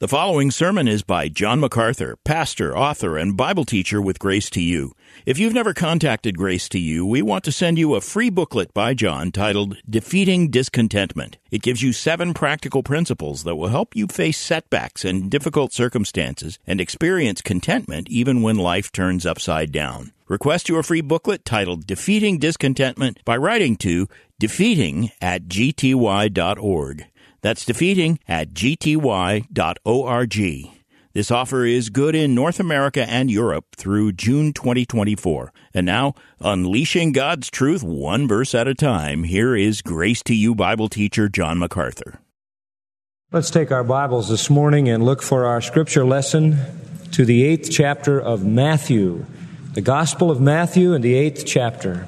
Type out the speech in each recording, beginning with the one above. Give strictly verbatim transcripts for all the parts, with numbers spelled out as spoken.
The following sermon is by John MacArthur, pastor, author, and Bible teacher with Grace to You. If you've never contacted Grace to You, we want to send you a free booklet by John titled Defeating Discontentment. It gives you seven practical principles that will help you face setbacks and difficult circumstances and experience contentment even when life turns upside down. Request your free booklet titled Defeating Discontentment by writing to defeating at g t y dot org. That's defeating at g t y dot org. This offer is good in North America and Europe through June twenty twenty-four. And now, unleashing God's truth one verse at a time, here is Grace to You Bible teacher John MacArthur. Let's take our Bibles this morning and look for our scripture lesson to the eighth chapter of Matthew. The Gospel of Matthew and the eighth chapter.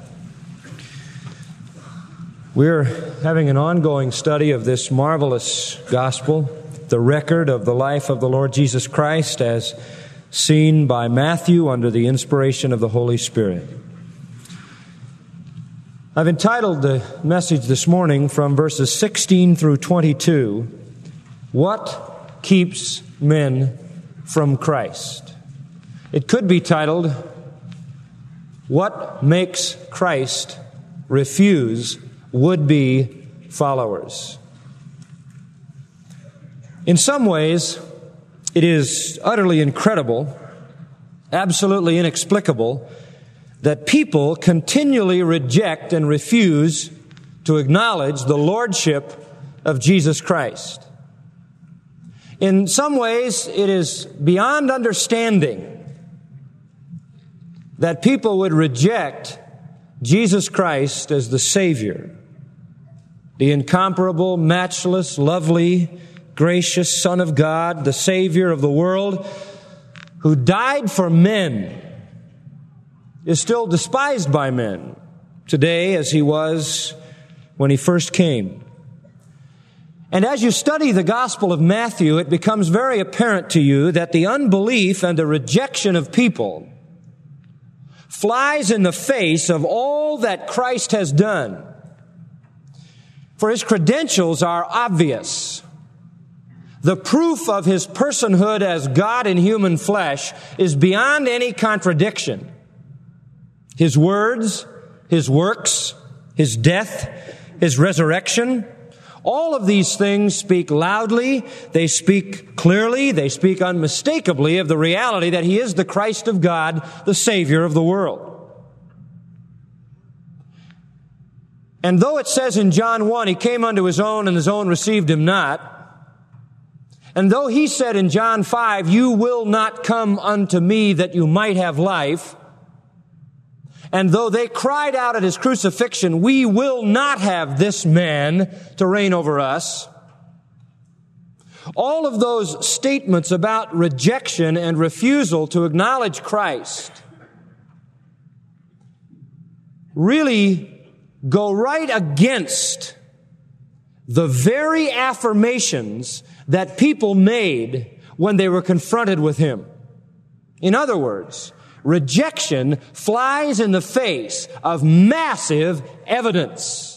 We're having an ongoing study of this marvelous gospel, the record of the life of the Lord Jesus Christ as seen by Matthew under the inspiration of the Holy Spirit. I've entitled the message this morning from verses sixteen through twenty-two, What Keeps Men from Christ? It could be titled, What Makes Christ Refuse Would-Be Followers? In some ways, it is utterly incredible, absolutely inexplicable, that people continually reject and refuse to acknowledge the lordship of Jesus Christ. In some ways, it is beyond understanding that people would reject Jesus Christ as the Savior, the incomparable, matchless, lovely, gracious Son of God, the Savior of the world, who died for men, is still despised by men today as he was when he first came. And as you study the Gospel of Matthew, it becomes very apparent to you that the unbelief and the rejection of people flies in the face of all that Christ has done. For his credentials are obvious. The proof of his personhood as God in human flesh is beyond any contradiction. His words, his works, his death, his resurrection, all of these things speak loudly, they speak clearly, they speak unmistakably of the reality that he is the Christ of God, the Savior of the world. And though it says in John one, he came unto his own and his own received him not, and though he said in John five, you will not come unto me that you might have life, and though they cried out at his crucifixion, we will not have this man to reign over us, all of those statements about rejection and refusal to acknowledge Christ really go right against the very affirmations that people made when they were confronted with him. In other words, rejection flies in the face of massive evidence.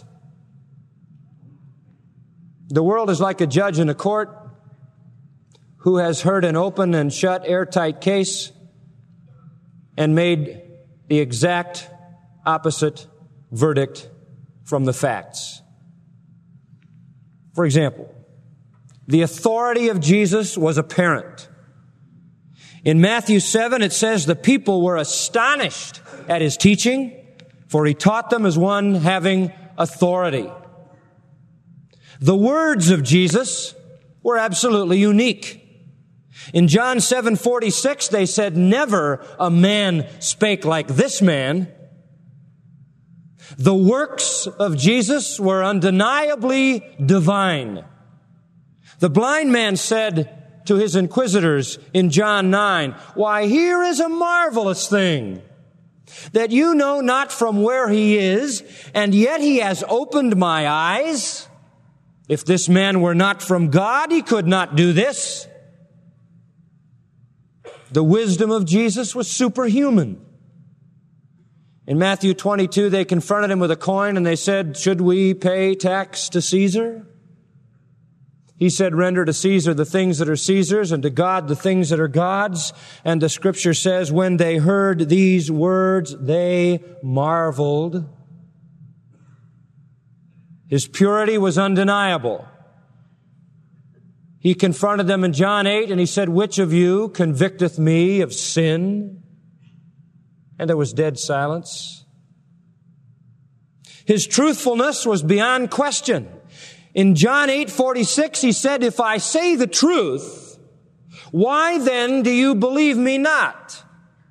The world is like a judge in a court who has heard an open and shut airtight case and made the exact opposite verdict from the facts. For example, the authority of Jesus was apparent. In Matthew seven, it says the people were astonished at his teaching, for he taught them as one having authority. The words of Jesus were absolutely unique. In John seven forty-six, they said, never a man spake like this man. The works of Jesus were undeniably divine. The blind man said to his inquisitors in John nine, why, here is a marvelous thing, that you know not from where he is, and yet he has opened my eyes. If this man were not from God, he could not do this. The wisdom of Jesus was superhuman. In Matthew twenty-two, they confronted him with a coin and they said, should we pay tax to Caesar? He said, render to Caesar the things that are Caesar's and to God the things that are God's. And the scripture says, when they heard these words, they marveled. His purity was undeniable. He confronted them in John eight and he said, which of you convicteth me of sin? And there was dead silence. His truthfulness was beyond question. In John eight forty-six, he said, if I say the truth, why then do you believe me not?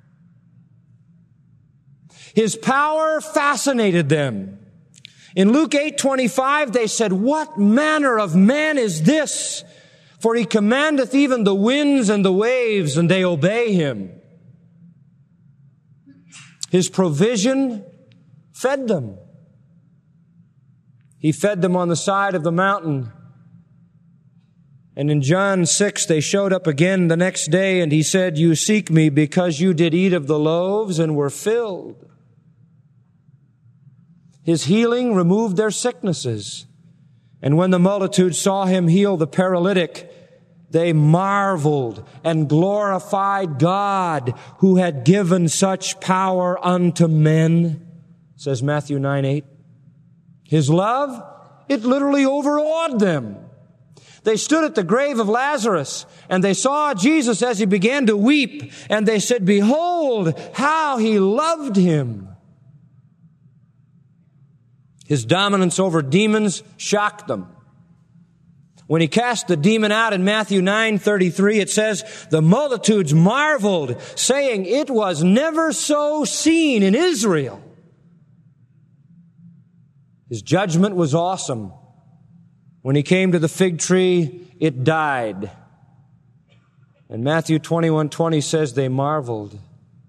His power fascinated them. In Luke eight twenty-five, they said, what manner of man is this? For he commandeth even the winds and the waves, and they obey him. His provision fed them. He fed them on the side of the mountain. And in John six, they showed up again the next day, and he said, you seek me because you did eat of the loaves and were filled. His healing removed their sicknesses. And when the multitude saw him heal the paralytic, they marveled and glorified God who had given such power unto men, says Matthew nine eight. His love, it literally overawed them. They stood at the grave of Lazarus and they saw Jesus as he began to weep, and they said, behold, how he loved him. His dominance over demons shocked them. When he cast the demon out in Matthew nine thirty-three, it says, the multitudes marveled, saying, it was never so seen in Israel. His judgment was awesome. When he came to the fig tree, it died. And Matthew twenty-one twenty says they marveled.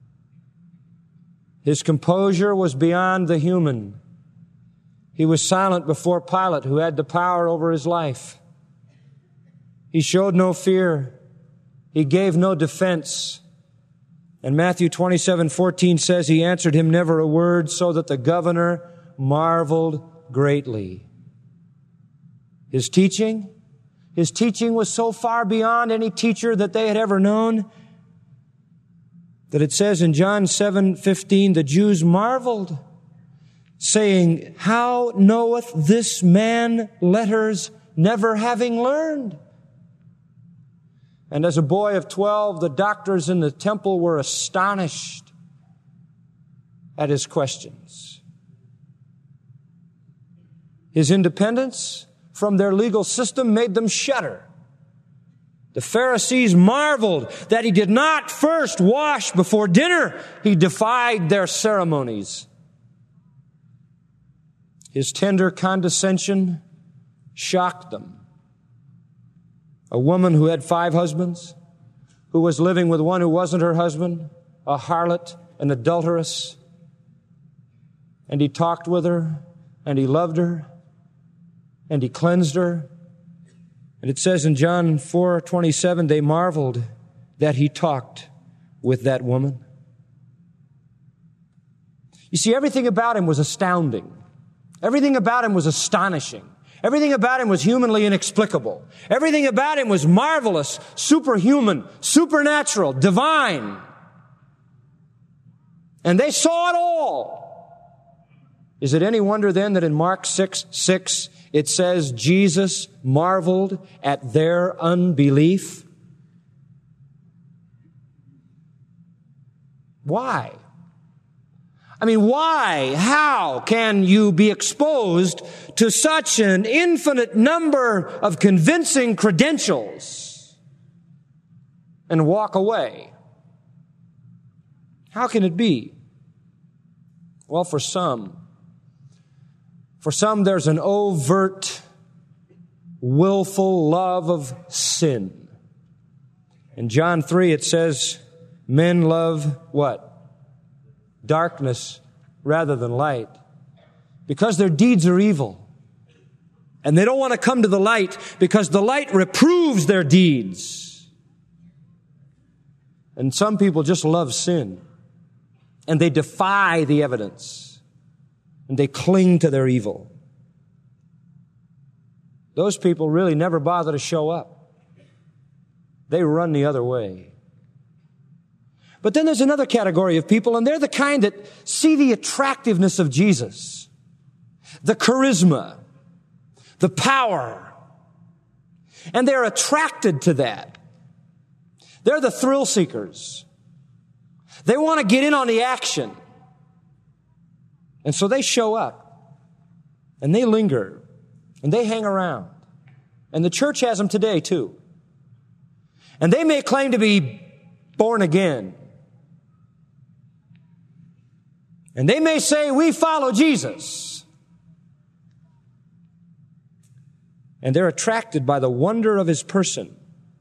His composure was beyond the human. He was silent before Pilate, who had the power over his life. He showed no fear. He gave no defense. And Matthew twenty-seven fourteen says he answered him never a word, so that the governor marveled greatly. His teaching, his teaching was so far beyond any teacher that they had ever known that it says in John seven fifteen, the Jews marveled, saying, how knoweth this man letters, never having learned? And as a boy of twelve, the doctors in the temple were astonished at his questions. His independence from their legal system made them shudder. The Pharisees marveled that he did not first wash before dinner. He defied their ceremonies. His tender condescension shocked them. A woman who had five husbands, who was living with one who wasn't her husband, a harlot, an adulteress, and he talked with her, and he loved her, and he cleansed her. And it says in John four twenty-seven, they marveled that he talked with that woman. You see, everything about him was astounding. Everything about him was astonishing. Everything about him was humanly inexplicable. Everything about him was marvelous, superhuman, supernatural, divine. And they saw it all. Is it any wonder then that in Mark six six, it says Jesus marveled at their unbelief? Why? I mean, why, how can you be exposed to such an infinite number of convincing credentials and walk away? How can it be? Well, for some, for some there's an overt, willful love of sin. In John three it says, men love what? Darkness rather than light, because their deeds are evil. And they don't want to come to the light because the light reproves their deeds. And some people just love sin, and they defy the evidence, and they cling to their evil. those people really never bother to show up. They run the other way. But then there's another category of people, and they're the kind that see the attractiveness of Jesus, the charisma, the power, and they're attracted to that. They're the thrill seekers. They want to get in on the action. And so they show up, and they linger, and they hang around. And the church has them today, too. And they may claim to be born again. And they may say, we follow Jesus. And they're attracted by the wonder of His person.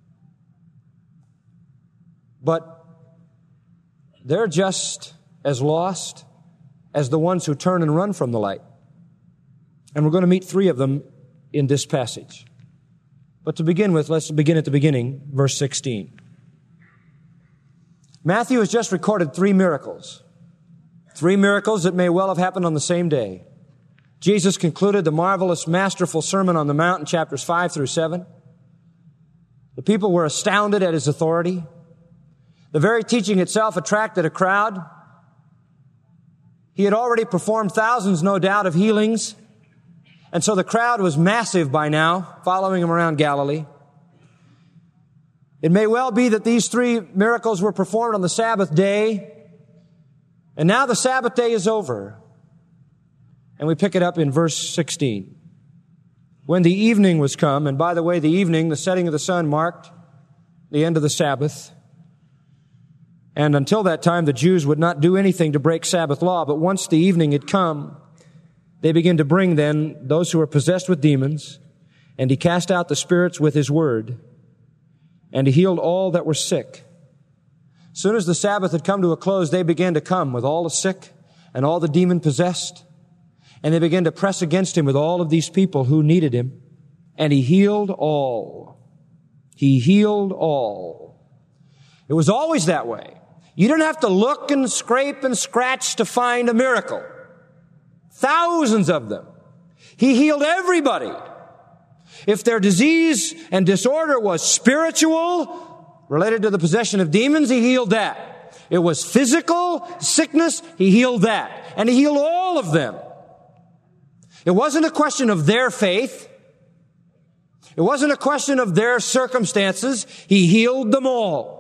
But they're just as lost as the ones who turn and run from the light. And we're going to meet three of them in this passage. But to begin with, let's begin at the beginning, verse sixteen. Matthew has just recorded three miracles. Three miracles that may well have happened on the same day. Jesus concluded the marvelous, masterful Sermon on the Mount in chapters five through seven. The people were astounded at His authority. The very teaching itself attracted a crowd. He had already performed thousands, no doubt, of healings. And so the crowd was massive by now, following Him around Galilee. It may well be that these three miracles were performed on the Sabbath day. And now the Sabbath day is over. And we pick it up in verse sixteen. When the evening was come, and by the way, the evening, the setting of the sun, marked the end of the Sabbath. And until that time, the Jews would not do anything to break Sabbath law. But once the evening had come, they began to bring then those who were possessed with demons, and He cast out the spirits with His word, and He healed all that were sick. As soon as the Sabbath had come to a close, they began to come with all the sick and all the demon-possessed, and they began to press against Him with all of these people who needed Him, and He healed all. He healed all. It was always that way. You didn't have to look and scrape and scratch to find a miracle. Thousands of them. He healed everybody. If their disease and disorder was spiritual, related to the possession of demons, He healed that. It was physical sickness, He healed that. And He healed all of them. It wasn't a question of their faith. It wasn't a question of their circumstances. He healed them all.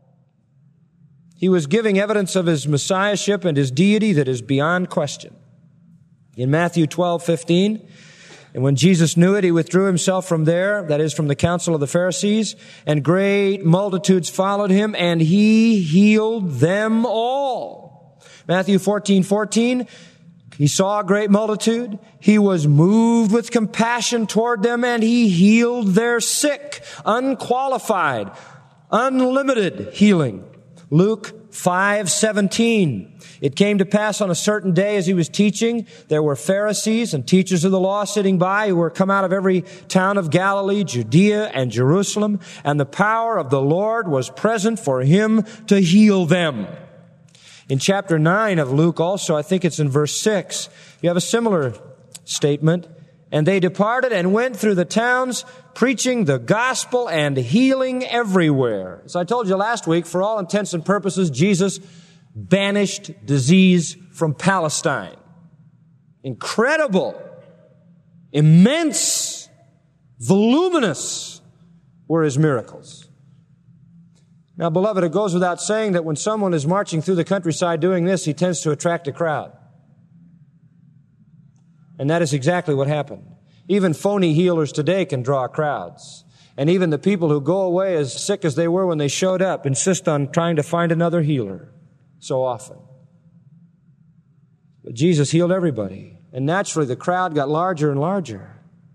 He was giving evidence of His messiahship and His deity that is beyond question. In Matthew twelve fifteen, and when Jesus knew it, He withdrew Himself from there, that is, from the council of the Pharisees, and great multitudes followed Him, and He healed them all. Matthew fourteen fourteen, He saw a great multitude. He was moved with compassion toward them, and He healed their sick, unqualified, unlimited healing. Luke five seventeen. It came to pass on a certain day as He was teaching, there were Pharisees and teachers of the law sitting by who were come out of every town of Galilee, Judea, and Jerusalem, and the power of the Lord was present for Him to heal them. In chapter nine of Luke also, I think it's in verse six, you have a similar statement. And they departed and went through the towns, preaching the gospel and healing everywhere. As I told you last week, for all intents and purposes, Jesus banished disease from Palestine. Incredible, immense, voluminous were His miracles. Now, beloved, it goes without saying that when someone is marching through the countryside doing this, he tends to attract a crowd. And that is exactly what happened. Even phony healers today can draw crowds. And even the people who go away as sick as they were when they showed up insist on trying to find another healer so often. But Jesus healed everybody. And naturally, the crowd got larger and larger.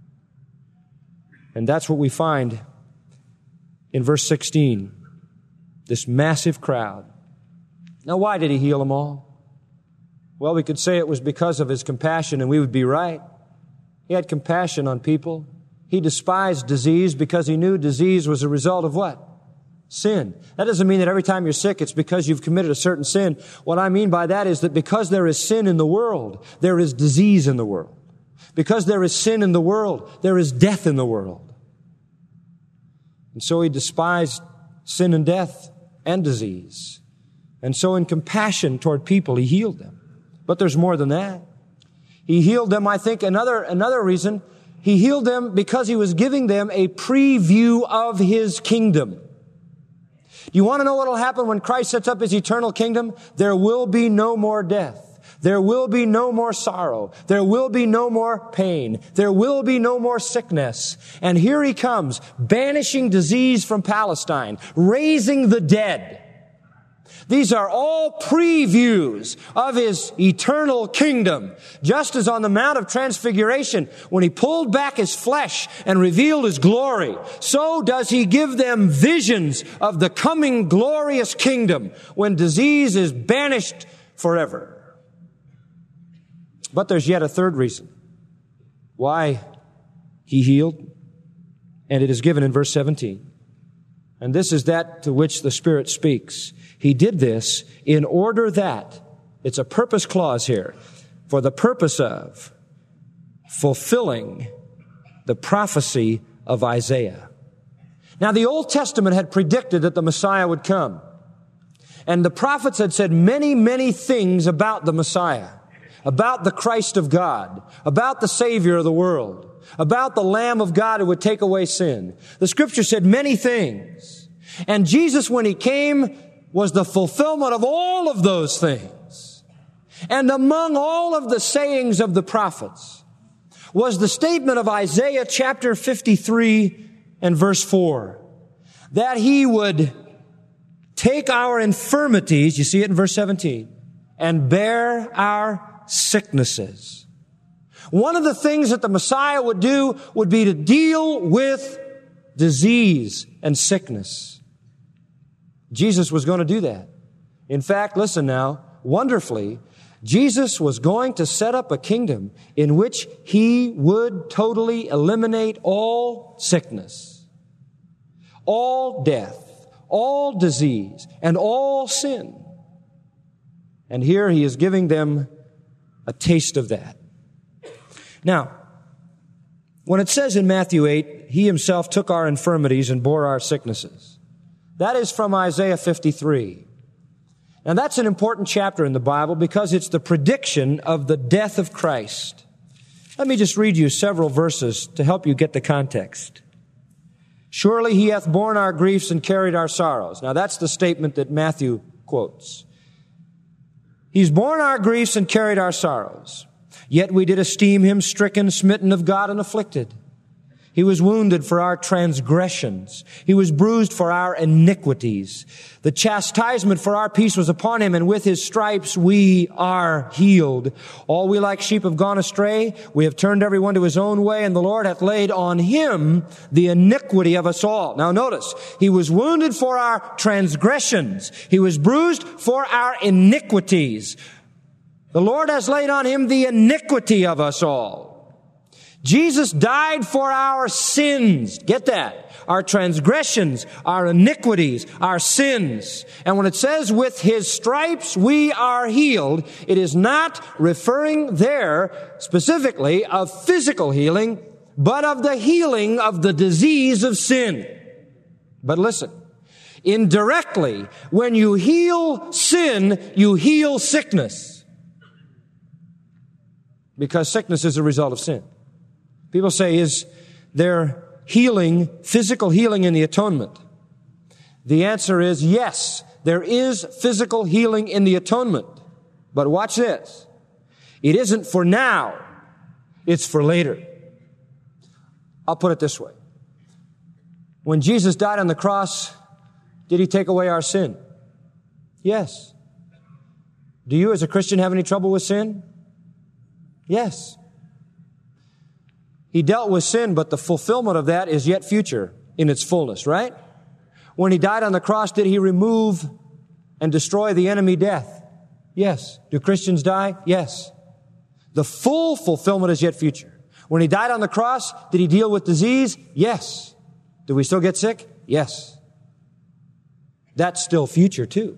And that's what we find in verse sixteen. This massive crowd. Now, why did He heal them all? Well, we could say it was because of His compassion, and we would be right. He had compassion on people. He despised disease because He knew disease was a result of what? Sin. That doesn't mean that every time you're sick, it's because you've committed a certain sin. What I mean by that is that because there is sin in the world, there is disease in the world. Because there is sin in the world, there is death in the world. And so he despised sin and death and disease. And so in compassion toward people, he healed them. But there's more than that. He healed them, I think, another, another reason, he healed them because he was giving them a preview of his kingdom. Do you want to know what will happen when Christ sets up his eternal kingdom? There will be no more death. There will be no more sorrow. There will be no more pain. There will be no more sickness. And here he comes, banishing disease from Palestine, raising the dead. These are all previews of his eternal kingdom. Just as on the Mount of Transfiguration, when he pulled back his flesh and revealed his glory, so does he give them visions of the coming glorious kingdom when disease is banished forever. But there's yet a third reason why he healed, and it is given in verse seventeen. And this is that to which the Spirit speaks. He did this in order that, it's a purpose clause here, for the purpose of fulfilling the prophecy of Isaiah. Now, the Old Testament had predicted that the Messiah would come. And the prophets had said many, many things about the Messiah, about the Christ of God, about the Savior of the world, about the Lamb of God who would take away sin. The Scripture said many things. And Jesus, when he came, was the fulfillment of all of those things. And among all of the sayings of the prophets was the statement of Isaiah chapter fifty-three and verse four, that he would take our infirmities, you see it in verse seventeen, and bear our sicknesses. One of the things that the Messiah would do would be to deal with disease and sickness. Jesus was going to do that. In fact, listen now, wonderfully, Jesus was going to set up a kingdom in which he would totally eliminate all sickness, all death, all disease, and all sin. And here he is giving them a taste of that. Now, when it says in Matthew eight, he himself took our infirmities and bore our sicknesses, that is from Isaiah fifty-three. Now that's an important chapter in the Bible because it's the prediction of the death of Christ. Let me just read you several verses to help you get the context. Surely he hath borne our griefs and carried our sorrows. Now that's the statement that Matthew quotes. He's borne our griefs and carried our sorrows. Yet we did esteem him stricken, smitten of God, and afflicted. He was wounded for our transgressions. He was bruised for our iniquities. The chastisement for our peace was upon him, and with his stripes we are healed. All we like sheep have gone astray. We have turned everyone to his own way, and the Lord hath laid on him the iniquity of us all. Now notice, he was wounded for our transgressions. He was bruised for our iniquities. The Lord has laid on him the iniquity of us all. Jesus died for our sins. Get that? Our transgressions, our iniquities, our sins. And when it says with his stripes we are healed, it is not referring there specifically of physical healing, but of the healing of the disease of sin. But listen, indirectly, when you heal sin, you heal sickness. Because sickness is a result of sin. People say, is there healing, physical healing in the atonement? The answer is yes, there is physical healing in the atonement. But watch this. It isn't for now, it's for later. I'll put it this way. When Jesus died on the cross, did he take away our sin? Yes. Do you as a Christian have any trouble with sin? Yes. He dealt with sin, but the fulfillment of that is yet future in its fullness, right? When he died on the cross, did he remove and destroy the enemy death? Yes. Do Christians die? Yes. The full fulfillment is yet future. When he died on the cross, did he deal with disease? Yes. Do we still get sick? Yes. That's still future too.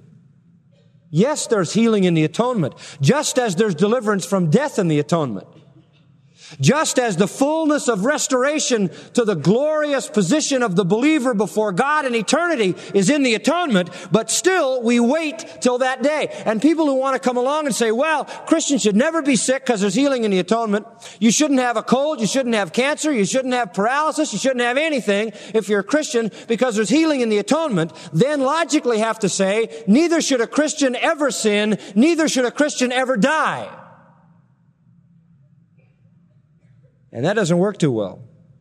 Yes, there's healing in the atonement, just as there's deliverance from death in the atonement. Just as the fullness of restoration to the glorious position of the believer before God in eternity is in the atonement, but still we wait till that day. And people who want to come along and say, well, Christians should never be sick because there's healing in the atonement. You shouldn't have a cold. You shouldn't have cancer. You shouldn't have paralysis. You shouldn't have anything if you're a Christian because there's healing in the atonement. Then logically have to say, neither should a Christian ever sin. Neither should a Christian ever die. And that doesn't work too well.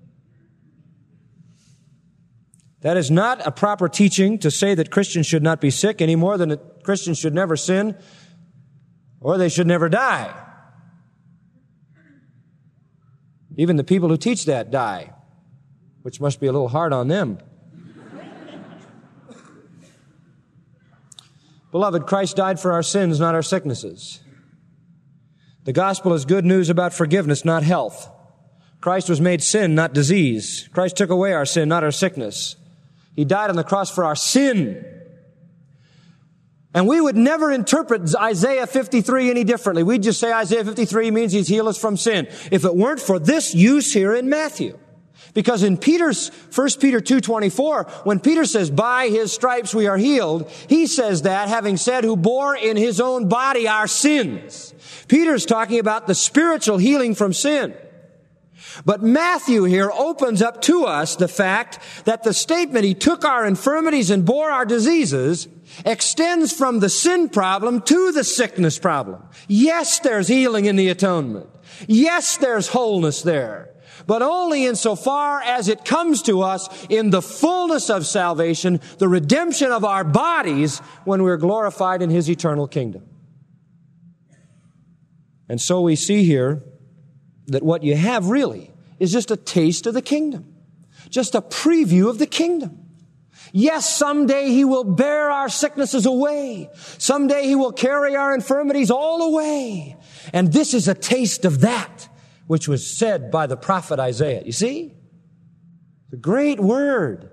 That is not a proper teaching to say that Christians should not be sick any more than that Christians should never sin or they should never die. Even the people who teach that die, which must be a little hard on them. Beloved, Christ died for our sins, not our sicknesses. The gospel is good news about forgiveness, not health. Christ was made sin, not disease. Christ took away our sin, not our sickness. He died on the cross for our sin. And we would never interpret Isaiah fifty-three any differently. We'd just say Isaiah fifty-three means He's healed us from sin. If it weren't for this use here in Matthew. Because in Peter's, First Peter two twenty-four, when Peter says, by His stripes we are healed, he says that, having said, who bore in His own body our sins. Peter's talking about the spiritual healing from sin. But Matthew here opens up to us the fact that the statement, He took our infirmities and bore our diseases, extends from the sin problem to the sickness problem. Yes, there's healing in the atonement. Yes, there's wholeness there. But only insofar as it comes to us in the fullness of salvation, the redemption of our bodies when we're glorified in His eternal kingdom. And so we see here that what you have really is just a taste of the kingdom. Just a preview of the kingdom. Yes, someday He will bear our sicknesses away. Someday He will carry our infirmities all away. And this is a taste of that which was said by the prophet Isaiah. You see? The great word.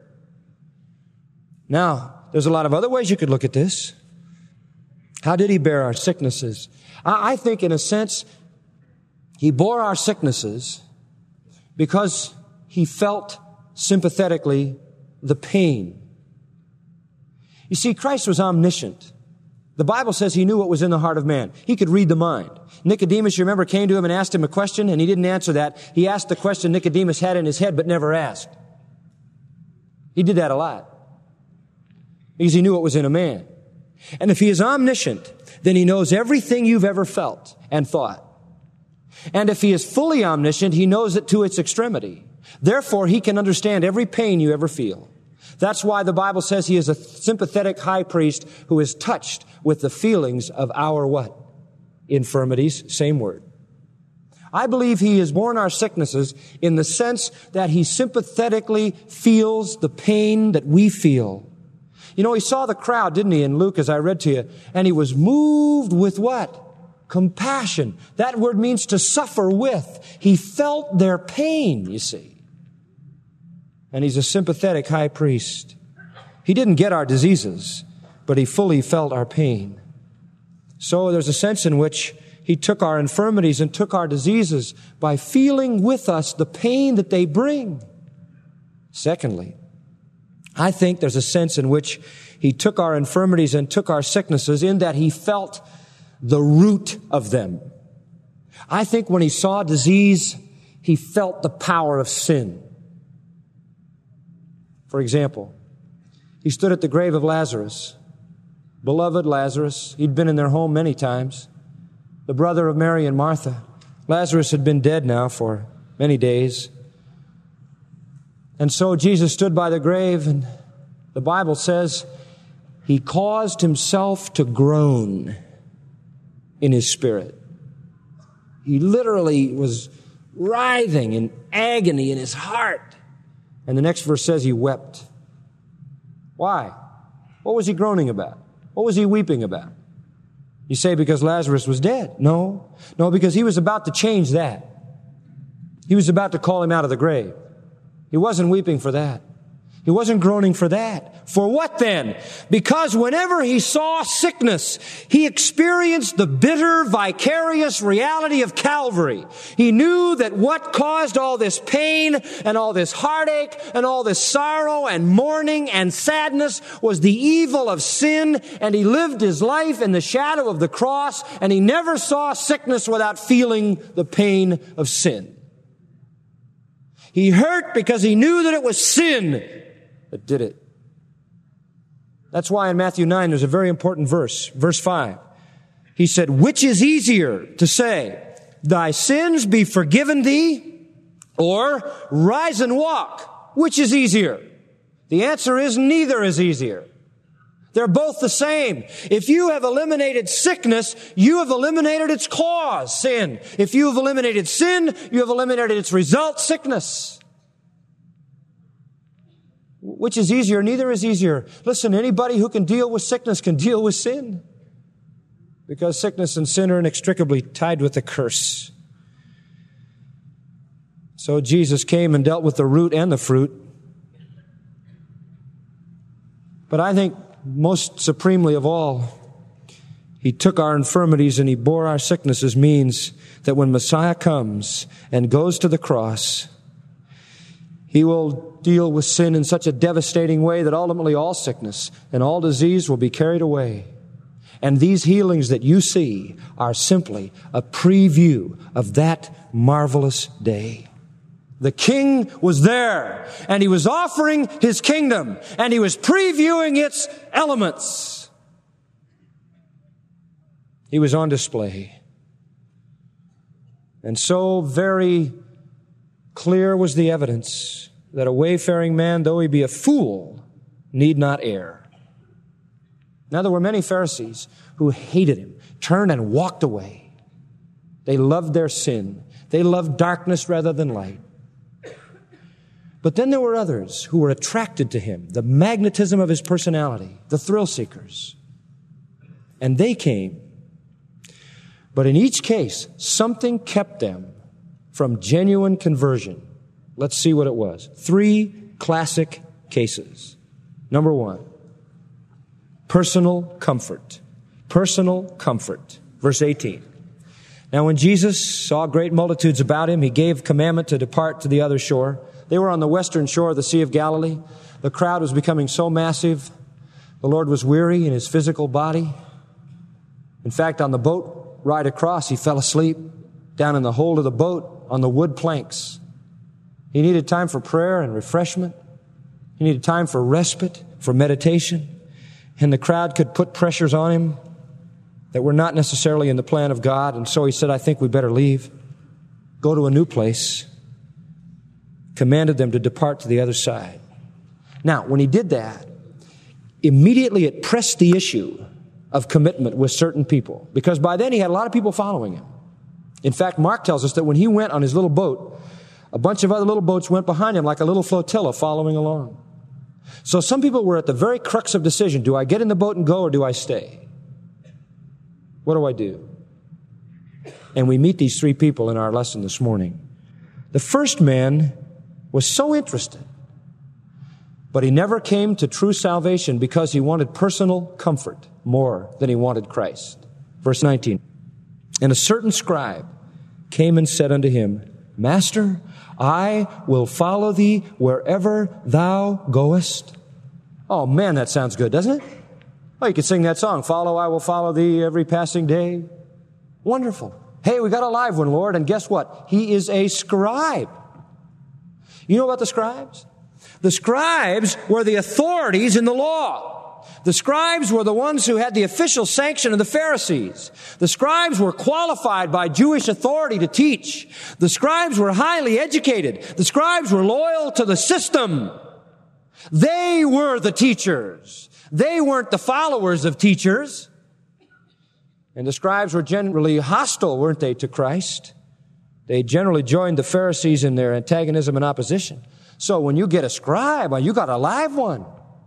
Now, there's a lot of other ways you could look at this. How did He bear our sicknesses? I think in a sense, He bore our sicknesses because He felt sympathetically the pain. You see, Christ was omniscient. The Bible says He knew what was in the heart of man. He could read the mind. Nicodemus, you remember, came to Him and asked Him a question, and He didn't answer that. He asked the question Nicodemus had in his head but never asked. He did that a lot because He knew what was in a man. And if He is omniscient, then He knows everything you've ever felt and thought. And if He is fully omniscient, He knows it to its extremity. Therefore, He can understand every pain you ever feel. That's why the Bible says He is a sympathetic high priest who is touched with the feelings of our what? Infirmities. Same word. I believe He has borne our sicknesses in the sense that He sympathetically feels the pain that we feel. You know, He saw the crowd, didn't He, in Luke, as I read to you, and He was moved with what? Compassion. That word means to suffer with. He felt their pain, you see. And He's a sympathetic high priest. He didn't get our diseases, but He fully felt our pain. So there's a sense in which He took our infirmities and took our diseases by feeling with us the pain that they bring. Secondly, I think there's a sense in which He took our infirmities and took our sicknesses in that He felt the root of them. I think when He saw disease, He felt the power of sin. For example, He stood at the grave of Lazarus. Beloved Lazarus. He'd been in their home many times. The brother of Mary and Martha. Lazarus had been dead now for many days. And so Jesus stood by the grave, and the Bible says He caused Himself to groan in His spirit. He literally was writhing in agony in His heart. And the next verse says He wept. Why? What was He groaning about? What was He weeping about? You say because Lazarus was dead. No. No, because He was about to change that. He was about to call him out of the grave. He wasn't weeping for that. He wasn't groaning for that. For what then? Because whenever he saw sickness, he experienced the bitter, vicarious reality of Calvary. He knew that what caused all this pain and all this heartache and all this sorrow and mourning and sadness was the evil of sin, and he lived his life in the shadow of the cross, and he never saw sickness without feeling the pain of sin. He hurt because he knew that it was sin that did it. That's why in Matthew nine there's a very important verse, verse five. He said, which is easier to say, thy sins be forgiven thee, or rise and walk? Which is easier? The answer is neither is easier. They're both the same. If you have eliminated sickness, you have eliminated its cause, sin. If you have eliminated sin, you have eliminated its result, sickness. Which is easier? Neither is easier. Listen, anybody who can deal with sickness can deal with sin. Because sickness and sin are inextricably tied with the curse. So Jesus came and dealt with the root and the fruit. But I think most supremely of all, he took our infirmities and he bore our sicknesses, means that when Messiah comes and goes to the cross, he will deal with sin in such a devastating way that ultimately all sickness and all disease will be carried away. And these healings that you see are simply a preview of that marvelous day. The King was there, and he was offering his kingdom, and he was previewing its elements. He was on display. And so very clear was the evidence that a wayfaring man, though he be a fool, need not err. Now there were many Pharisees who hated him, turned and walked away. They loved their sin. They loved darkness rather than light. But then there were others who were attracted to him, the magnetism of his personality, the thrill seekers. And they came. But in each case, something kept them from genuine conversion. Let's see what it was. Three classic cases. Number one, personal comfort. Personal comfort. Verse eighteen. Now when Jesus saw great multitudes about him, he gave commandment to depart to the other shore. They were on the western shore of the Sea of Galilee. The crowd was becoming so massive, the Lord was weary in his physical body. In fact, on the boat ride across, he fell asleep down in the hold of the boat on the wood planks. He needed time for prayer and refreshment. He needed time for respite, for meditation. And the crowd could put pressures on him that were not necessarily in the plan of God. And so he said, I think we better leave, go to a new place. Commanded them to depart to the other side. Now, when he did that, immediately it pressed the issue of commitment with certain people, because by then he had a lot of people following him. In fact, Mark tells us that when he went on his little boat, a bunch of other little boats went behind him like a little flotilla following along. So some people were at the very crux of decision. Do I get in the boat and go, or do I stay? What do I do? And we meet these three people in our lesson this morning. The first man was so interested, but he never came to true salvation because he wanted personal comfort more than he wanted Christ. Verse nineteen. And a certain scribe came and said unto him, Master, I will follow thee wherever thou goest. Oh man, that sounds good, doesn't it? Oh, you could sing that song, Follow, I will follow thee every passing day. Wonderful. Hey, we got a live one, Lord, and guess what? He is a scribe. You know about the scribes? The scribes were the authorities in the law. The scribes were the ones who had the official sanction of the Pharisees. The scribes were qualified by Jewish authority to teach. The scribes were highly educated. The scribes were loyal to the system. They were the teachers. They weren't the followers of teachers. And the scribes were generally hostile, weren't they, to Christ? They generally joined the Pharisees in their antagonism and opposition. So when you get a scribe, well, you got a live one.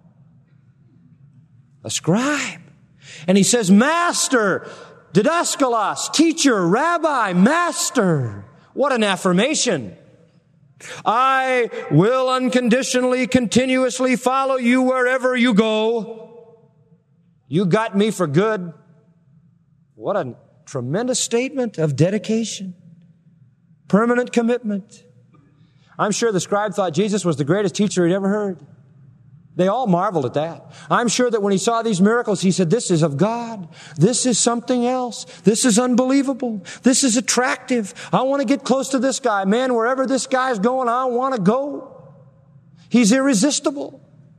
A scribe. And he says, Master, didaskalos, teacher, rabbi, master. What an affirmation. I will unconditionally, continuously follow you wherever you go. You got me for good. What a tremendous statement of dedication, permanent commitment. I'm sure the scribe thought Jesus was the greatest teacher he'd ever heard. They all marveled at that. I'm sure that when he saw these miracles, he said, this is of God. This is something else. This is unbelievable. This is attractive. I want to get close to this guy. Man, wherever this guy's going, I want to go. He's irresistible.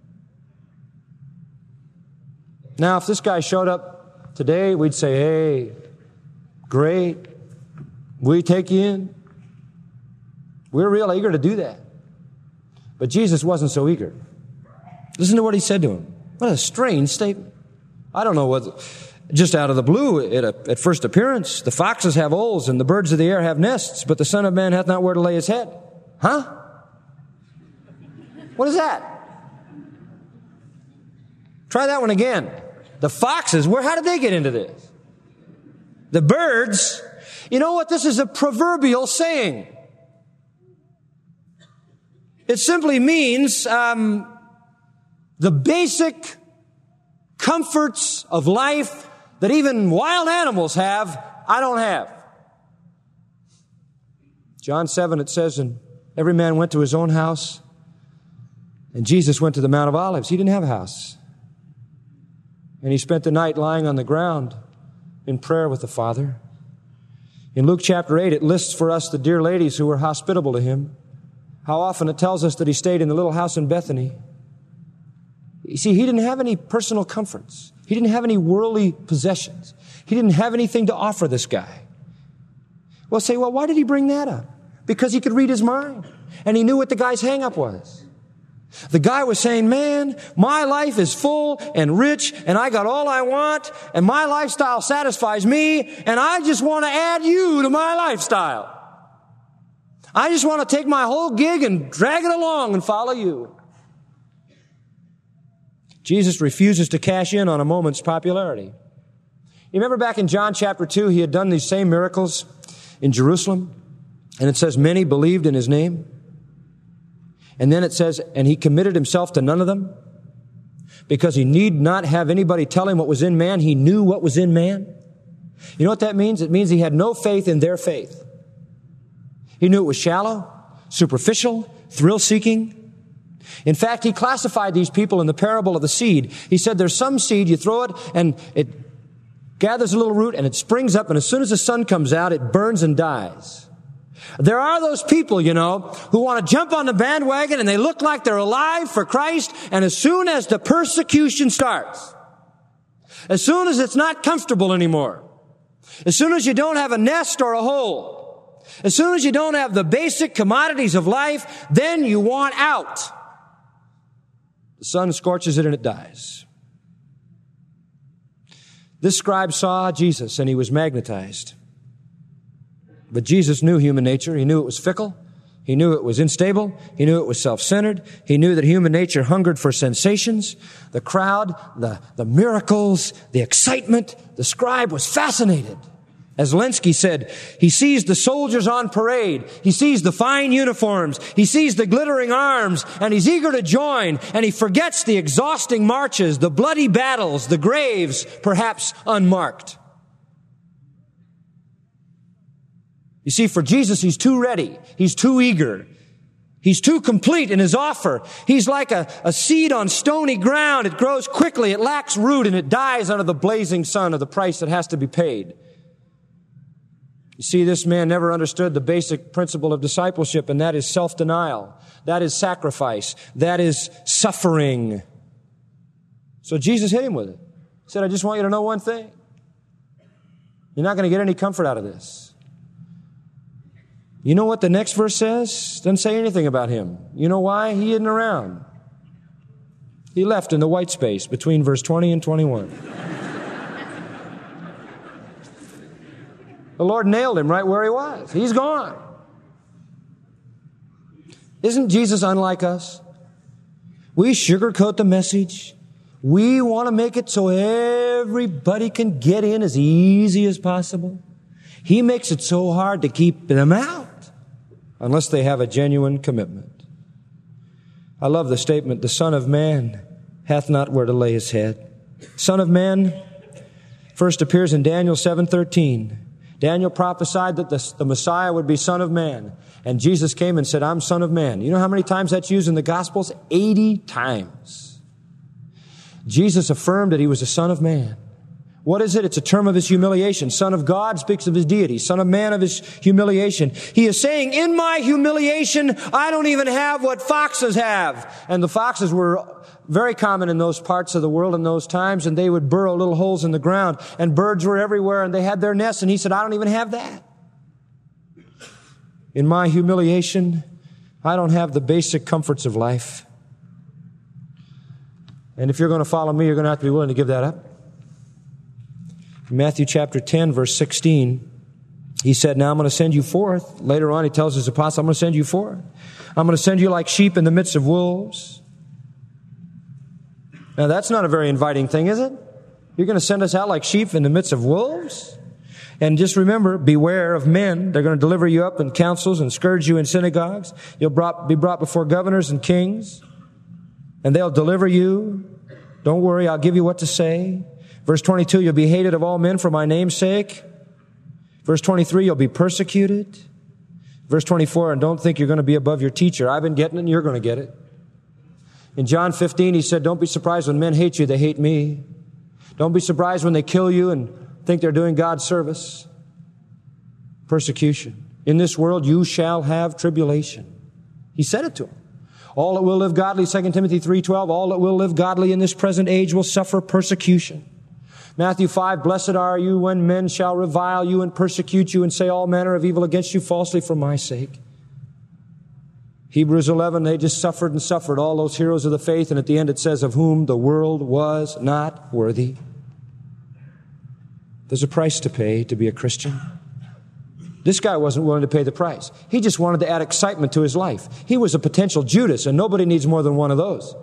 Now, if this guy showed up today, we'd say, hey, great. We take you in. We're real eager to do that. But Jesus wasn't so eager. Listen to what he said to him. What a strange statement. I don't know what, just out of the blue, at, a, at first appearance, the foxes have holes and the birds of the air have nests, but the Son of Man hath not where to lay his head. Huh? What is that? Try that one again. The foxes, where, how did they get into this? The birds, you know what? This is a proverbial saying. It simply means, um, the basic comforts of life that even wild animals have, I don't have. John seven, it says, and every man went to his own house, and Jesus went to the Mount of Olives. He didn't have a house. And he spent the night lying on the ground in prayer with the Father. In Luke chapter eight, it lists for us the dear ladies who were hospitable to him. How often it tells us that he stayed in the little house in Bethany. You see, he didn't have any personal comforts. He didn't have any worldly possessions. He didn't have anything to offer this guy. Well, say, well, why did he bring that up? Because he could read his mind. And he knew what the guy's hang-up was. The guy was saying, man, my life is full and rich, and I got all I want, and my lifestyle satisfies me, and I just want to add you to my lifestyle. I just want to take my whole gig and drag it along and follow you. Jesus refuses to cash in on a moment's popularity. You remember back in John chapter two, he had done these same miracles in Jerusalem. And it says, many believed in his name. And then it says, and he committed himself to none of them because he need not have anybody tell him what was in man. He knew what was in man. You know what that means? It means he had no faith in their faith. He knew it was shallow, superficial, thrill-seeking. In fact, he classified these people in the parable of the seed. He said there's some seed, you throw it, and it gathers a little root, and it springs up, and as soon as the sun comes out, it burns and dies. There are those people, you know, who want to jump on the bandwagon, and they look like they're alive for Christ, and as soon as the persecution starts, as soon as it's not comfortable anymore, as soon as you don't have a nest or a hole, as soon as you don't have the basic commodities of life, then you want out. The sun scorches it and it dies. This scribe saw Jesus and he was magnetized. But Jesus knew human nature. He knew it was fickle. He knew it was unstable. He knew it was self-centered. He knew that human nature hungered for sensations. The crowd, the, the miracles, the excitement. The scribe was fascinated. As Lenski said, he sees the soldiers on parade. He sees the fine uniforms. He sees the glittering arms, and he's eager to join, and he forgets the exhausting marches, the bloody battles, the graves, perhaps unmarked. You see, for Jesus, he's too ready. He's too eager. He's too complete in his offer. He's like a, a seed on stony ground. It grows quickly, it lacks root, and it dies under the blazing sun of the price that has to be paid. You see, this man never understood the basic principle of discipleship, and that is self-denial. That is sacrifice. That is suffering. So Jesus hit him with it. He said, I just want you to know one thing. You're not going to get any comfort out of this. You know what the next verse says? Doesn't say anything about him. You know why? He isn't around. He left in the white space between verse twenty and twenty-one. The Lord nailed him right where he was. He's gone. Isn't Jesus unlike us? We sugarcoat the message. We want to make it so everybody can get in as easy as possible. He makes it so hard to keep them out. unless they have a genuine commitment. I love the statement, the Son of Man hath not where to lay his head. Son of Man first appears in Daniel seven thirteen. Daniel prophesied that the, the Messiah would be Son of Man. And Jesus came and said, I'm Son of Man. You know how many times that's used in the Gospels? eighty times. Jesus affirmed that he was a Son of Man. What is it? It's a term of his humiliation. Son of God speaks of his deity. Son of Man of his humiliation. He is saying, in my humiliation, I don't even have what foxes have. And the foxes were very common in those parts of the world in those times, and they would burrow little holes in the ground, and birds were everywhere, and they had their nests, and he said, I don't even have that. In my humiliation, I don't have the basic comforts of life. And if you're going to follow me, you're going to have to be willing to give that up. In Matthew chapter ten, verse sixteen, he said, now I'm going to send you forth. Later on, he tells his apostles, I'm going to send you forth. I'm going to send you like sheep in the midst of wolves. Now, that's not a very inviting thing, is it? You're going to send us out like sheep in the midst of wolves? And just remember, beware of men. They're going to deliver you up in councils and scourge you in synagogues. You'll brought, be brought before governors and kings, and they'll deliver you. Don't worry, I'll give you what to say. Verse twenty-two, you'll be hated of all men for my name's sake. Verse twenty-three, you'll be persecuted. Verse twenty-four, and don't think you're going to be above your teacher. I've been getting it, and you're going to get it. In John fifteen, he said, don't be surprised when men hate you, they hate me. Don't be surprised when they kill you and think they're doing God's service. Persecution. In this world, you shall have tribulation. He said it to them. All that will live godly, Second Timothy three twelve, all that will live godly in this present age will suffer persecution. Matthew five, blessed are you when men shall revile you and persecute you and say all manner of evil against you falsely for my sake. Hebrews eleven, they just suffered and suffered, all those heroes of the faith, and at the end it says, of whom the world was not worthy. There's a price to pay to be a Christian. This guy wasn't willing to pay the price. He just wanted to add excitement to his life. He was a potential Judas, and nobody needs more than one of those.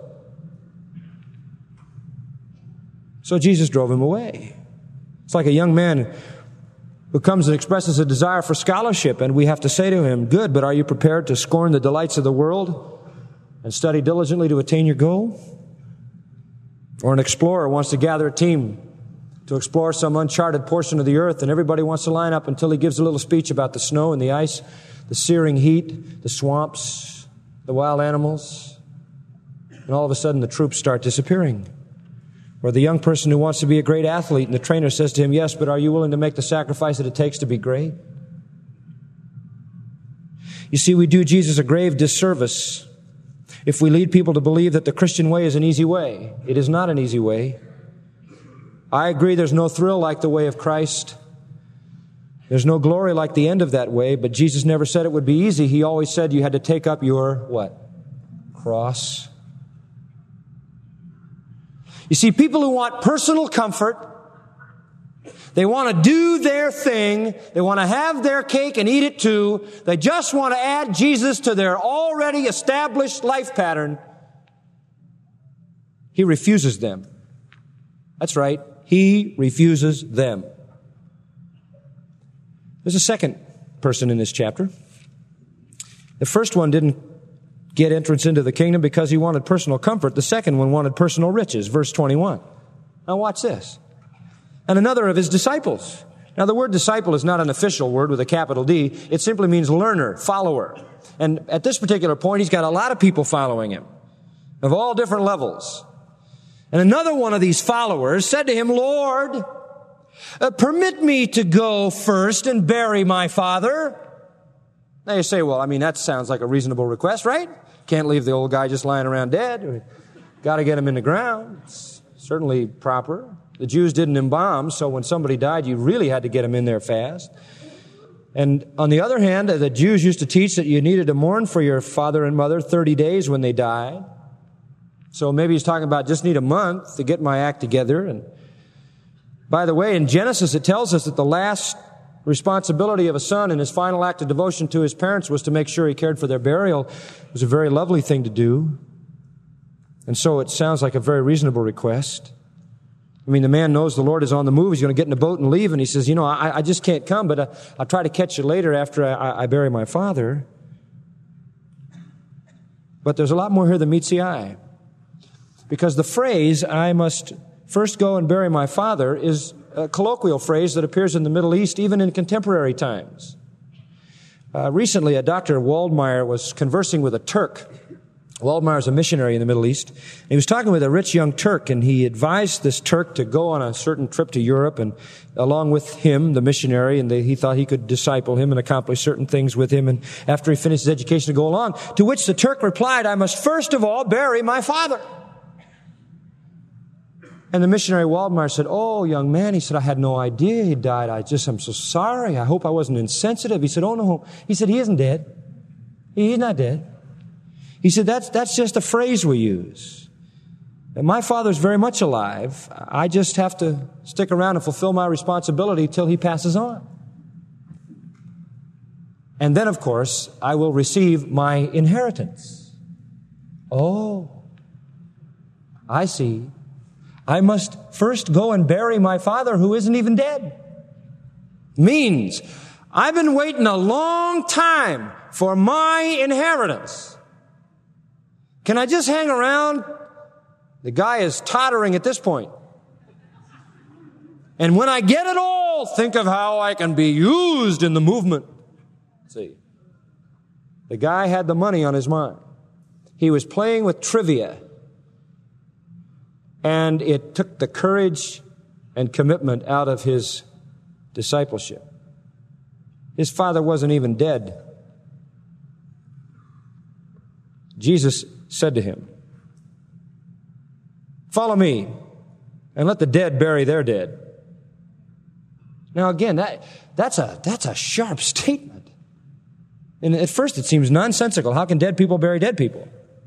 So Jesus drove him away. It's like a young man who comes and expresses a desire for scholarship, and we have to say to him, good, but are you prepared to scorn the delights of the world and study diligently to attain your goal? Or an explorer wants to gather a team to explore some uncharted portion of the earth, and everybody wants to line up until he gives a little speech about the snow and the ice, the searing heat, the swamps, the wild animals, and all of a sudden the troops start disappearing. Or the young person who wants to be a great athlete, and the trainer says to him, yes, but are you willing to make the sacrifice that it takes to be great? You see, we do Jesus a grave disservice if we lead people to believe that the Christian way is an easy way. It is not an easy way. I agree there's no thrill like the way of Christ. There's no glory like the end of that way, but Jesus never said it would be easy. He always said you had to take up your, what? Cross. You see, people who want personal comfort, they want to do their thing, they want to have their cake and eat it too, they just want to add Jesus to their already established life pattern. He refuses them. That's right. He refuses them. There's a second person in this chapter. The first one didn't get entrance into the kingdom because he wanted personal comfort. The second one wanted personal riches. Verse twenty-one. Now watch this. And another of his disciples. Now the word disciple is not an official word with a capital D. It simply means learner, follower. And at this particular point, he's got a lot of people following him of all different levels. And another one of these followers said to him, Lord, uh, permit me to go first and bury my father. Now you say, well, I mean, that sounds like a reasonable request, right? Can't leave the old guy just lying around dead. Got to get him in the ground. It's certainly proper. The Jews didn't embalm, so when somebody died, you really had to get him in there fast. And on the other hand, the Jews used to teach that you needed to mourn for your father and mother thirty days when they died. So maybe he's talking about just need a month to get my act together. And by the way, in Genesis, it tells us that the last responsibility of a son in his final act of devotion to his parents was to make sure he cared for their burial. It was a very lovely thing to do. And so it sounds like a very reasonable request. I mean, the man knows the Lord is on the move. He's going to get in a boat and leave. And he says, you know, I, I just can't come, but I, I'll try to catch you later after I, I bury my father. But there's a lot more here than meets the eye. Because the phrase, I must first go and bury my father, is a colloquial phrase that appears in the Middle East even in contemporary times. Uh, recently, a Doctor Waldmeyer was conversing with a Turk. Waldmeyer is a missionary in the Middle East. He was talking with a rich young Turk, and he advised this Turk to go on a certain trip to Europe, and along with him, the missionary, and they, he thought he could disciple him and accomplish certain things with him, and after he finished his education to go along, to which the Turk replied, I must first of all bury my father. And the missionary Waldmeyer said, oh, young man, he said, I had no idea he died. I just, I'm so sorry. I hope I wasn't insensitive. He said, oh, no. He said, he isn't dead. He's not dead. He said, that's, that's just a phrase we use. And my father's very much alive. I just have to stick around and fulfill my responsibility till he passes on. And then, of course, I will receive my inheritance. Oh, I see. I must first go and bury my father who isn't even dead. Means, I've been waiting a long time for my inheritance. Can I just hang around? The guy is tottering at this point. And when I get it all, think of how I can be used in the movement. See, the guy had the money on his mind. He was playing with trivia. And it took the courage and commitment out of his discipleship. His father wasn't even dead. Jesus said to him, follow me and let the dead bury their dead. Now again, that, that's a, that's a sharp statement. And at first it seems nonsensical. How can dead people bury dead people?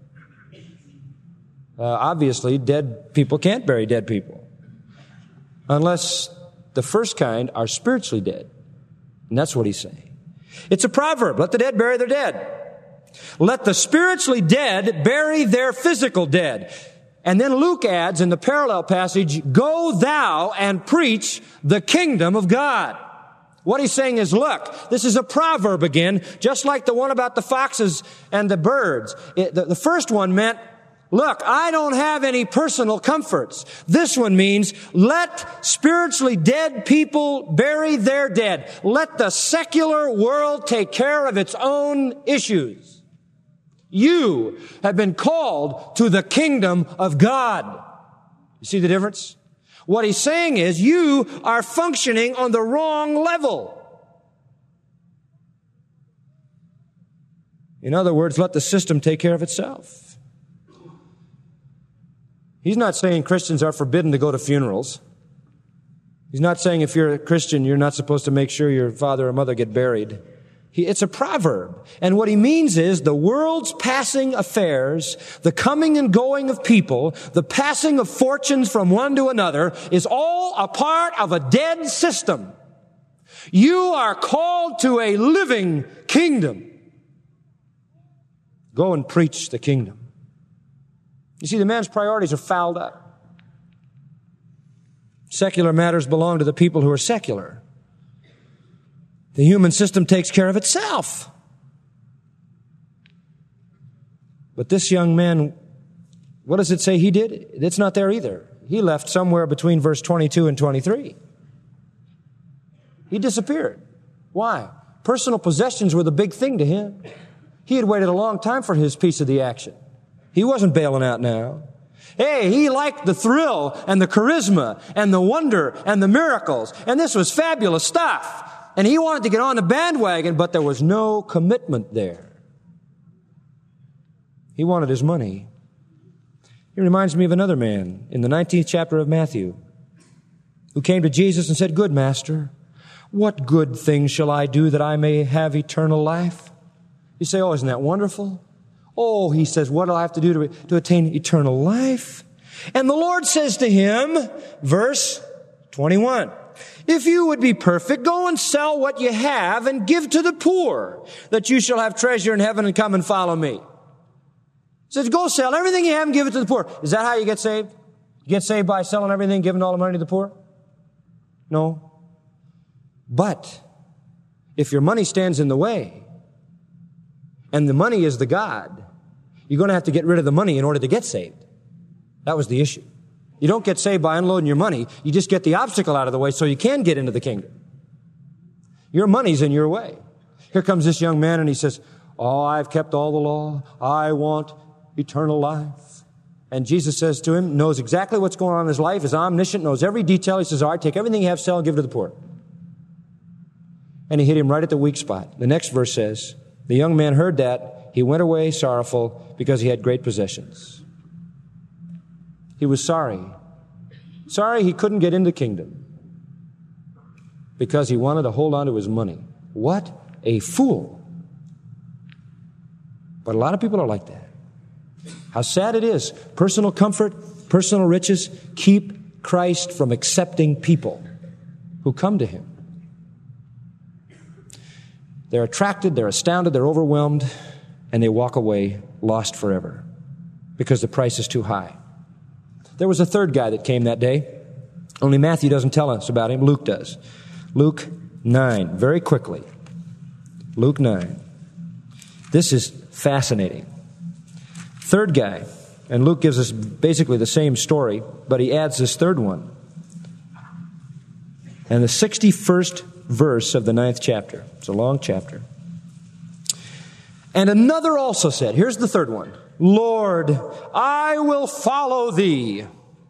Uh, obviously, dead people can't bury dead people unless the first kind are spiritually dead. And that's what he's saying. It's a proverb. Let the dead bury their dead. Let the spiritually dead bury their physical dead. And then Luke adds in the parallel passage, go thou and preach the kingdom of God. What he's saying is, look, this is a proverb again, just like the one about the foxes and the birds. It, the, the first one meant, look, I don't have any personal comforts. This one means, let spiritually dead people bury their dead. Let the secular world take care of its own issues. You have been called to the kingdom of God. You see the difference? What he's saying is, you are functioning on the wrong level. In other words, let the system take care of itself. He's not saying Christians are forbidden to go to funerals. He's not saying if you're a Christian, you're not supposed to make sure your father or mother get buried. He, it's a proverb. And what he means is the world's passing affairs, the coming and going of people, the passing of fortunes from one to another is all a part of a dead system. You are called to a living kingdom. Go and preach the kingdom. You see, the man's priorities are fouled up. Secular matters belong to the people who are secular. The human system takes care of itself. But this young man, what does it say he did? It's not there either. He left somewhere between verse twenty-two and twenty-three. He disappeared. Why? Personal possessions were the big thing to him. He had waited a long time for his piece of the action. He wasn't bailing out now. Hey, he liked the thrill and the charisma and the wonder and the miracles. And this was fabulous stuff. And he wanted to get on the bandwagon, but there was no commitment there. He wanted his money. He reminds me of another man in the nineteenth chapter of Matthew who came to Jesus and said, good master, what good thing shall I do that I may have eternal life? You say, oh, isn't that wonderful? Oh, he says, what do I have to do to, to attain eternal life? And the Lord says to him, verse twenty-one, if you would be perfect, go and sell what you have and give to the poor, that you shall have treasure in heaven, and come and follow me. He says, go sell everything you have and give it to the poor. Is that how you get saved? You get saved by selling everything, giving all the money to the poor? No. But if your money stands in the way, and the money is the God, You're going to have to get rid of the money in order to get saved. That was the issue. You don't get saved by unloading your money. You just get the obstacle out of the way so you can get into the kingdom. Your money's in your way. Here comes this young man and he says, oh, I've kept all the law. I want eternal life. And Jesus says to him, knows exactly what's going on in his life, is omniscient, knows every detail. He says, all right, take everything you have, sell, and give it to the poor. And he hit him right at the weak spot. The next verse says, the young man heard that. He went away sorrowful because he had great possessions. He was sorry. Sorry he couldn't get into the kingdom because he wanted to hold on to his money. What a fool. But a lot of people are like that. How sad it is. Personal comfort, personal riches keep Christ from accepting people who come to him. They're attracted, they're astounded, they're overwhelmed, and they walk away lost forever because the price is too high. There was a third guy that came that day. Only Matthew doesn't tell us about him. Luke does. Luke nine, very quickly. Luke nine. This is fascinating. Third guy, and Luke gives us basically the same story, but he adds this third one. And the sixty-first verse of the ninth chapter. It's a long chapter. And another also said, here's the third one, Lord, I will follow thee.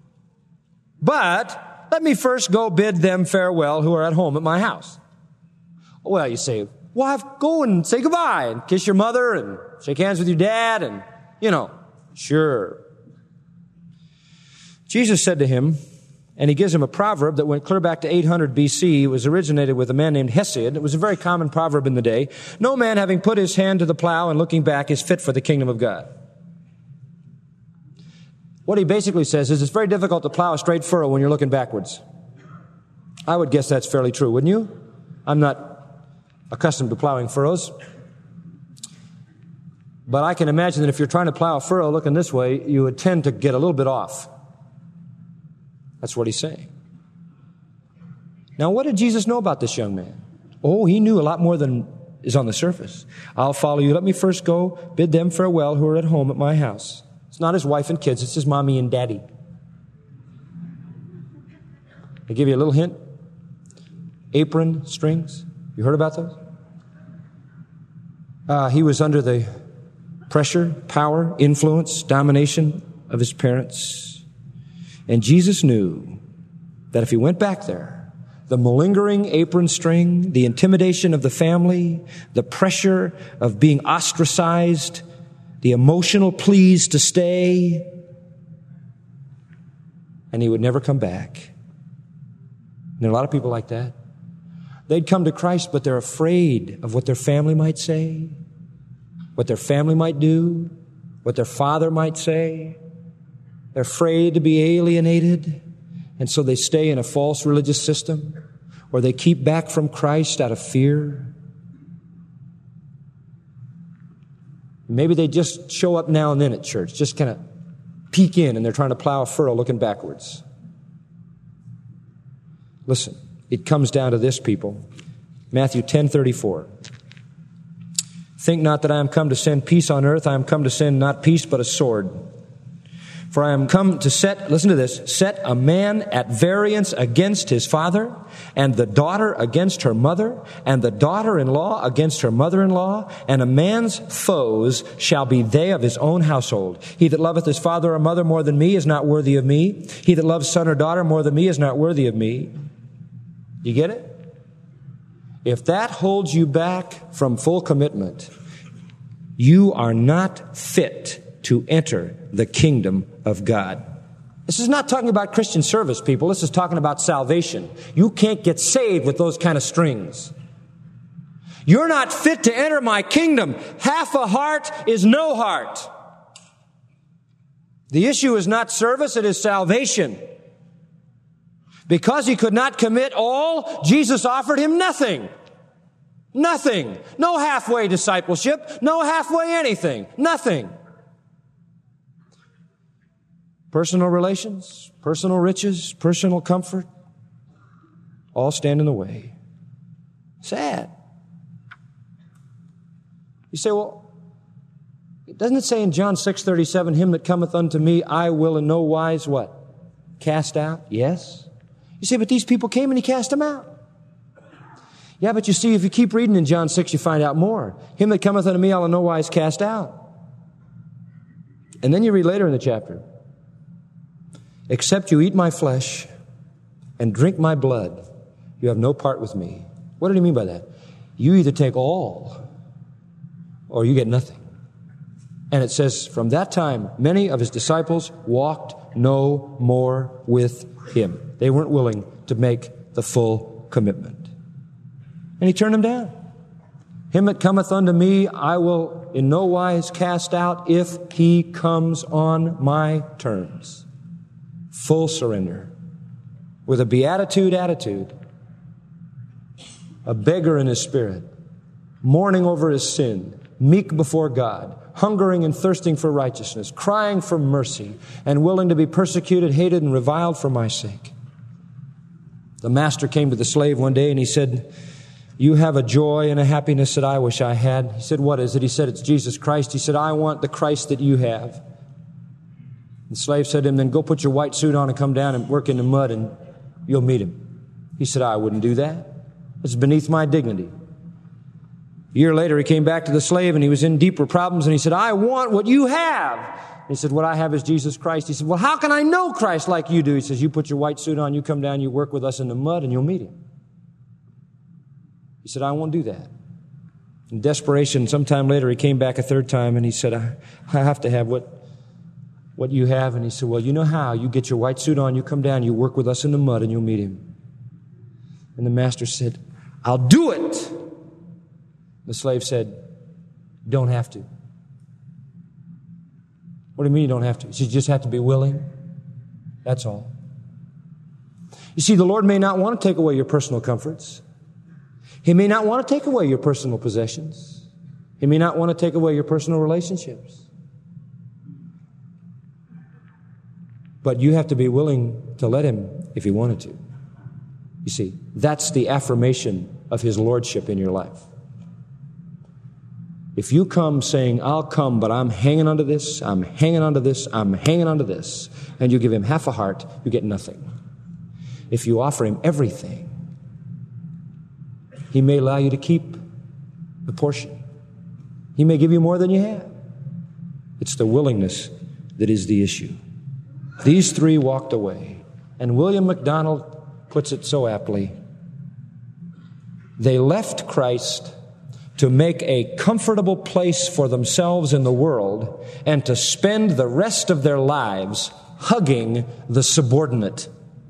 But let me first go bid them farewell who are at home at my house. Well, you say, well, go and say goodbye and kiss your mother and shake hands with your dad and, you know, sure. Jesus said to him, and he gives him a proverb that went clear back to eight hundred B C. It was originated with a man named Hesiod. It was a very common proverb in the day. No man having put his hand to the plow and looking back is fit for the kingdom of God. What he basically says is it's very difficult to plow a straight furrow when you're looking backwards. I would guess that's fairly true, wouldn't you? I'm not accustomed to plowing furrows. But I can imagine that if you're trying to plow a furrow looking this way, you would tend to get a little bit off. That's what he's saying. Now, what did Jesus know about this young man? Oh, he knew a lot more than is on the surface. I'll follow you. Let me first go bid them farewell who are at home at my house. It's not his wife and kids. It's his mommy and daddy. I give you a little hint. Apron strings. You heard about those? Uh, he was under the pressure, power, influence, domination of his parents. And Jesus knew that if he went back there, the malingering apron string, the intimidation of the family, the pressure of being ostracized, the emotional pleas to stay, and he would never come back. And there are a lot of people like that. They'd come to Christ, but they're afraid of what their family might say, what their family might do, what their father might say. They're afraid to be alienated, and so they stay in a false religious system, or they keep back from Christ out of fear. Maybe they just show up now and then at church, just kind of peek in, and they're trying to plow a furrow looking backwards. Listen, it comes down to this, people. Matthew ten thirty-four. Think not that I am come to send peace on earth. I am come to send not peace, but a sword. For I am come to set, listen to this, set a man at variance against his father, and the daughter against her mother, and the daughter-in-law against her mother-in-law, and a man's foes shall be they of his own household. He that loveth his father or mother more than me is not worthy of me. He that loves son or daughter more than me is not worthy of me. You get it? If that holds you back from full commitment, you are not fit to enter the kingdom of God. This is not talking about Christian service, people. This is talking about salvation. You can't get saved with those kind of strings. You're not fit to enter my kingdom. Half a heart is no heart. The issue is not service, it is salvation. Because he could not commit all, Jesus offered him nothing. Nothing. No halfway discipleship. No halfway anything. Nothing. Personal relations, personal riches, personal comfort, all stand in the way. Sad. You say, well, Doesn't it say in John six thirty-seven, him that cometh unto me, I will in no wise, what? Cast out? Yes. You say, but these people came and he cast them out. Yeah, but you see, if you keep reading in John six, you find out more. Him that cometh unto me, I'll in no wise cast out. And then you read later in the chapter, except you eat my flesh and drink my blood, you have no part with me. What did he mean by that? You either take all or you get nothing. And it says, from that time, many of his disciples walked no more with him. They weren't willing to make the full commitment. And he turned them down. Him that cometh unto me, I will in no wise cast out if he comes on my terms. Full surrender. With a beatitude attitude. A beggar in his spirit. Mourning over his sin. Meek before God. Hungering and thirsting for righteousness. Crying for mercy. And willing to be persecuted, hated, and reviled for my sake. The master came to the slave one day and he said, you have a joy and a happiness that I wish I had. He said, what is it? He said, it's Jesus Christ. He said, I want the Christ that you have. The slave said to him, then go put your white suit on and come down and work in the mud and you'll meet him. He said, I wouldn't do that. It's beneath my dignity. A year later, he came back to the slave and he was in deeper problems and he said, I want what you have. And he said, what I have is Jesus Christ. He said, well, how can I know Christ like you do? He says, you put your white suit on, you come down, you work with us in the mud and you'll meet him. He said, I won't do that. In desperation, sometime later, he came back a third time and he said, I, I have to have what, what you have. And he said, well, you know how. You get your white suit on, you come down, you work with us in the mud, and you'll meet him. And the master said, I'll do it. The slave said, don't have to. What do you mean you don't have to? He said, you just have to be willing. That's all. You see, the Lord may not want to take away your personal comforts. He may not want to take away your personal possessions. He may not want to take away your personal relationships. But you have to be willing to let him if he wanted to. You see, that's the affirmation of his lordship in your life. If you come saying, I'll come, but I'm hanging onto this, I'm hanging onto this, I'm hanging onto this, and you give him half a heart, you get nothing. If you offer him everything, he may allow you to keep the portion. He may give you more than you have. It's the willingness that is the issue. These three walked away. And William MacDonald puts it so aptly. They left Christ to make a comfortable place for themselves in the world and to spend the rest of their lives hugging the subordinate.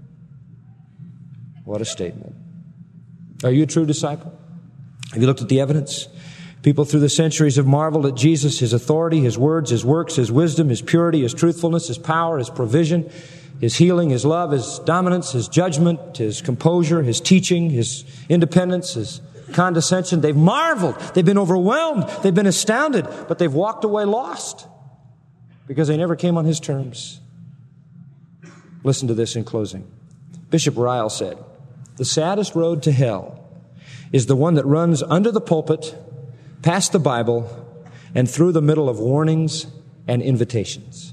What a statement. Are you a true disciple? Have you looked at the evidence? People through the centuries have marveled at Jesus, his authority, his words, his works, his wisdom, his purity, his truthfulness, his power, his provision, his healing, his love, his dominance, his judgment, his composure, his teaching, his independence, his condescension. They've marveled. They've been overwhelmed. They've been astounded, but they've walked away lost because they never came on his terms. Listen to this in closing. Bishop Ryle said, the saddest road to hell is the one that runs under the pulpit, past the Bible, and through the middle of warnings and invitations.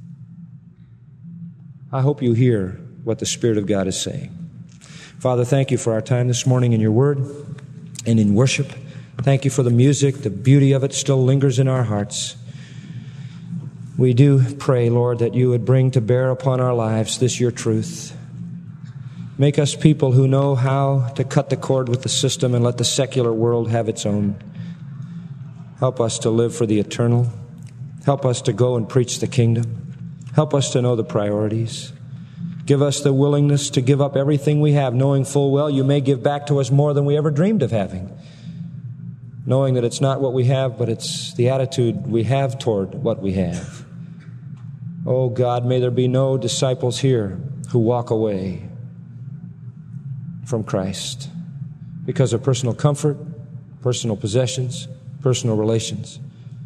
I hope you hear what the Spirit of God is saying. Father, thank you for our time this morning in your word and in worship. Thank you for the music. The beauty of it still lingers in our hearts. We do pray, Lord, that you would bring to bear upon our lives this your truth. Make us people who know how to cut the cord with the system and let the secular world have its own. Help us to live for the eternal. Help us to go and preach the kingdom. Help us to know the priorities. Give us the willingness to give up everything we have, knowing full well you may give back to us more than we ever dreamed of having. Knowing that it's not what we have, but it's the attitude we have toward what we have. Oh God, may there be no disciples here who walk away from Christ because of personal comfort, personal possessions, personal relations.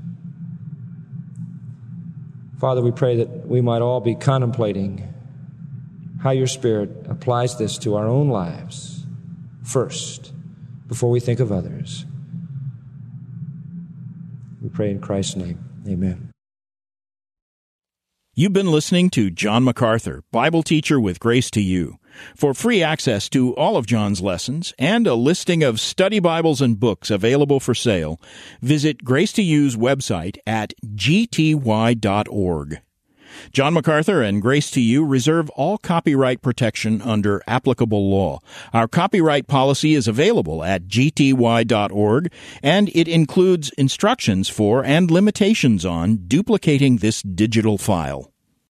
Father, we pray that we might all be contemplating how your Spirit applies this to our own lives first, before we think of others. We pray in Christ's name. Amen. You've been listening to John MacArthur, Bible teacher with Grace to You. For free access to all of John's lessons and a listing of study Bibles and books available for sale, visit Grace to You's website at g t y dot org. John MacArthur and Grace to You reserve all copyright protection under applicable law. Our copyright policy is available at g t y dot org, and it includes instructions for and limitations on duplicating this digital file.